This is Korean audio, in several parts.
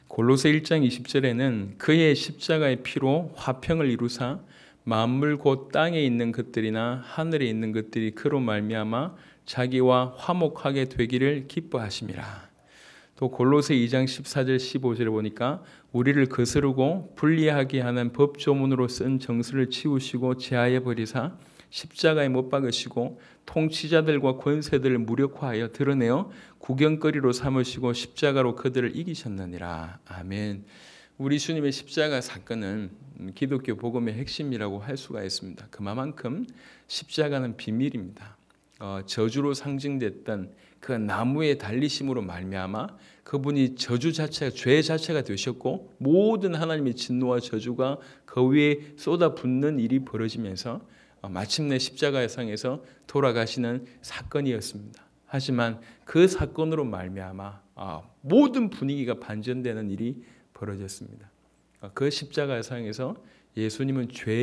골로새 1장 20절에는 그의 십자가의 피로 화평을 이루사 만물 곧 땅에 있는 것들이나 하늘에 있는 것들이 그로 말미암아 자기와 화목하게 되기를 기뻐하심이라. 또 골로새 2장 14절 15절에 보니까 우리를 거스르고 불리하게 하는 법조문으로 쓴 정수를 치우시고 제하여 버리사 십자가에 못 박으시고 통치자들과 권세들을 무력화하여 드러내어 구경거리로 삼으시고 십자가로 그들을 이기셨느니라. 아멘. 우리 주님의 십자가 사건은 기독교 복음의 핵심이라고 할 수가 있습니다. 그만큼 십자가는 비밀입니다. 저주로 상징됐던 그 나무의 달리심으로 말미암아 그분이 저주 자체가 죄 자체가 되셨고 모든 하나님의 진노와 저주가 그 위에 쏟아붓는 일이 벌어지면서 마침내 십자가상에서 돌아가시는 사건이었습니다. 하지만 그 사건으로 말미암아 모든 분위기가 반전되는 일이 벌어졌습니다. 그 십자가상에서 예수님은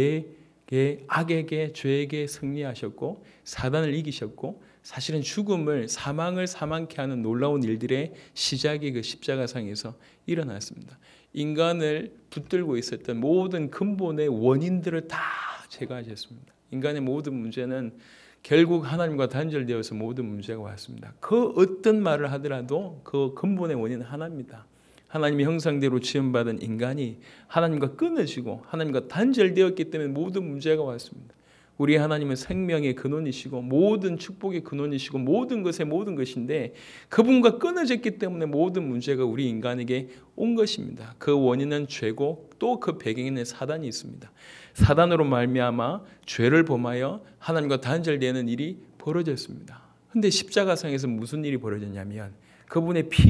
악에게 죄에게 승리하셨고 사단을 이기셨고 사실은 죽음을 사망을 사망케 하는 놀라운 일들의 시작이 그 십자가상에서 일어났습니다. 인간을 붙들고 있었던 모든 근본의 원인들을 다 제거하셨습니다. 인간의 모든 문제는 결국 하나님과 단절되어서 모든 문제가 왔습니다. 그 어떤 말을 하더라도 그 근본의 원인은 하나입니다. 하나님의 형상대로 지음받은 인간이 하나님과 끊어지고 하나님과 단절되었기 때문에 모든 문제가 왔습니다. 우리 하나님은 생명의 근원이시고 모든 축복의 근원이시고 모든 것의 모든 것인데 그분과 끊어졌기 때문에 모든 문제가 우리 인간에게 온 것입니다. 그 원인은 죄고 또 그 배경에는 사단이 있습니다. 사단으로 말미암아 죄를 범하여 하나님과 단절되는 일이 벌어졌습니다. 그런데 십자가상에서 무슨 일이 벌어졌냐면 그분의 피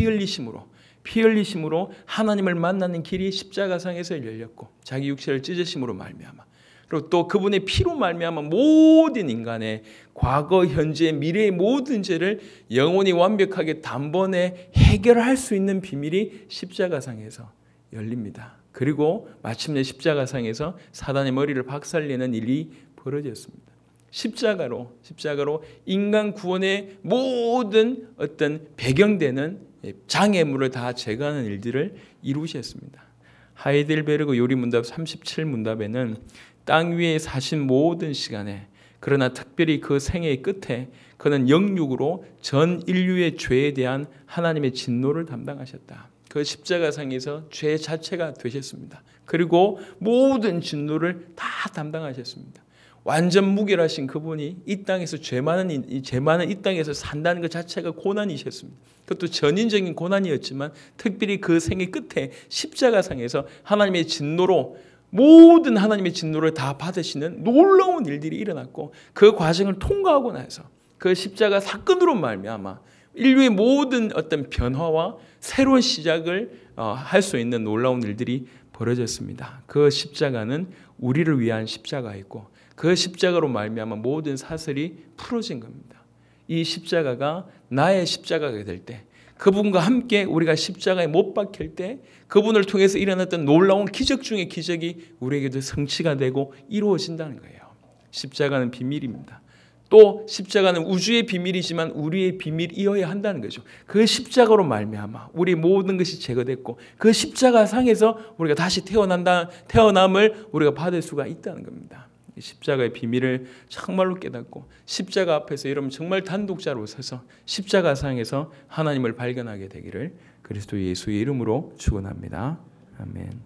흘리심으로 하나님을 만나는 길이 십자가상에서 열렸고 자기 육체를 찢으심으로 말미암아 그리고 또 그분의 피로 말미암아 모든 인간의 과거, 현재, 미래의 모든 죄를 영원히 완벽하게 단번에 해결할 수 있는 비밀이 십자가상에서 열립니다. 그리고 마침내 십자가상에서 사단의 머리를 박살내는 일이 벌어졌습니다. 십자가로 인간 구원의 모든 어떤 배경되는 장애물을 다 제거하는 일들을 이루셨습니다. 하이델베르그 요리문답 37문답에는 땅 위에 사신 모든 시간에 그러나 특별히 그 생애의 끝에 그는 영육으로 전 인류의 죄에 대한 하나님의 진노를 담당하셨다. 그 십자가상에서 죄 자체가 되셨습니다. 그리고 모든 진노를 다 담당하셨습니다. 완전 무결하신 그분이 이 땅에서 죄 많은 이 땅에서 산다는 것 자체가 고난이셨습니다. 그것도 전인적인 고난이었지만 특별히 그 생의 끝에 십자가상에서 하나님의 진노로 모든 하나님의 진노를 다 받으시는 놀라운 일들이 일어났고 그 과정을 통과하고 나서 그 십자가 사건으로 말미암아 인류의 모든 어떤 변화와 새로운 시작을 할 수 있는 놀라운 일들이 벌어졌습니다. 그 십자가는 우리를 위한 십자가였고 그 십자가로 말미암아 모든 사슬이 풀어진 겁니다. 이 십자가가 나의 십자가가 될 때 그분과 함께 우리가 십자가에 못 박힐 때 그분을 통해서 일어났던 놀라운 기적 중의 기적이 우리에게도 성취가 되고 이루어진다는 거예요. 십자가는 비밀입니다. 또 십자가는 우주의 비밀이지만 우리의 비밀이어야 한다는 거죠. 그 십자가로 말미암아 우리 모든 것이 제거됐고 그 십자가 상에서 우리가 다시 태어남을 우리가 받을 수가 있다는 겁니다. 십자가의 비밀을 정말로 깨닫고 십자가 앞에서 여러분 정말 단독자로 서서 십자가상에서 하나님을 발견하게 되기를 그리스도 예수의 이름으로 축원합니다. 아멘.